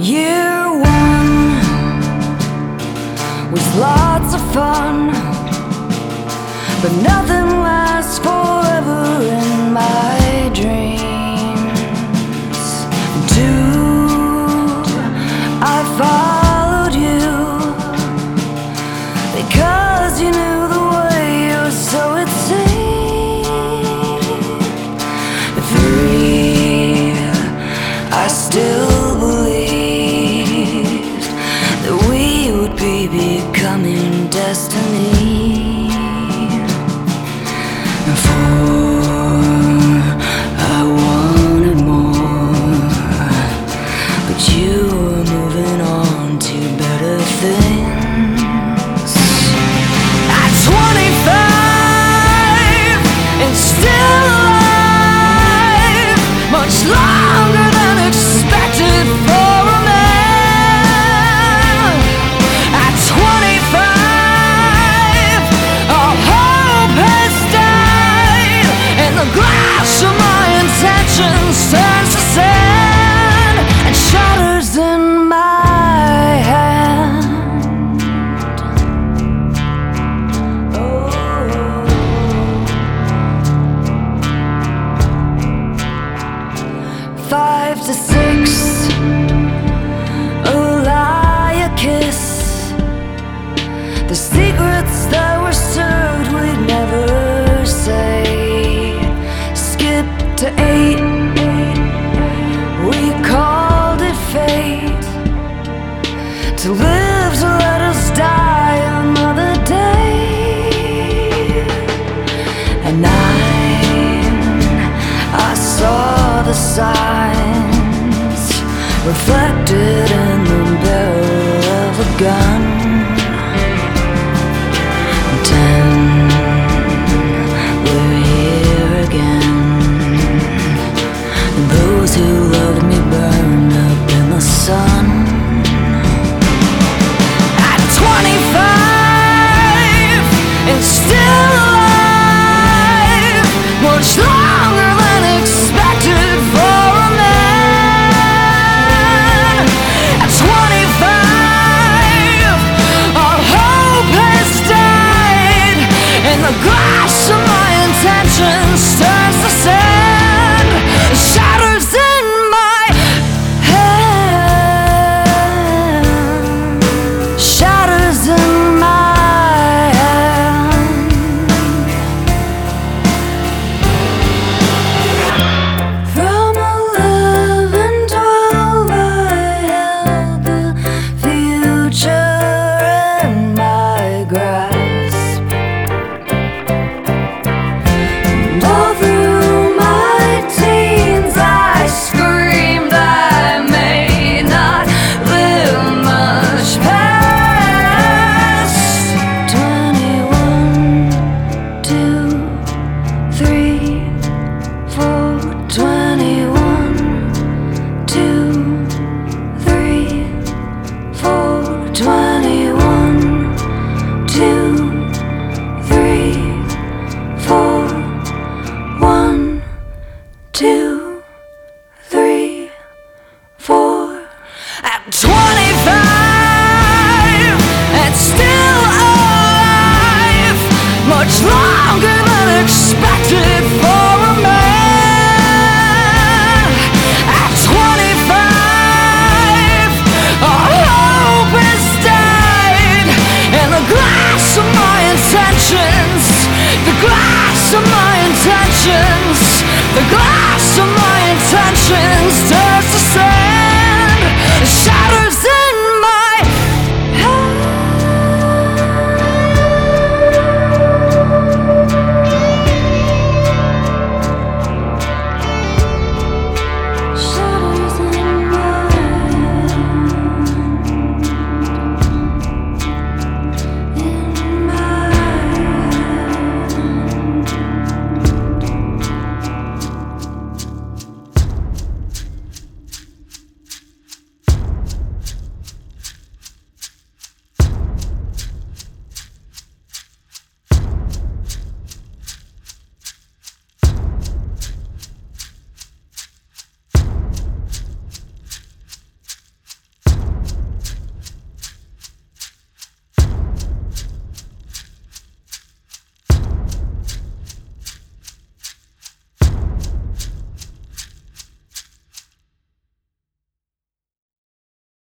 Year one was lots of fun, but nothing lasts forever in my dreams. Two, I followed you because you knew the way, or so it seemed. Three, I still believed that we would be becoming destiny. Four, I wanted more, but you were moving on to better things. At 25 and still alive, much longer than expected for a man. At 25, all hope has died, and the glass of my intentions turns to sand and shatters in my hand. Oh. 5 to 6, a lie, a kiss, the secrets that were served we'd never say. Skip to 8, we called it fate, to live to let us die another day. At 9, I saw the signs reflected in the barrel of a gun.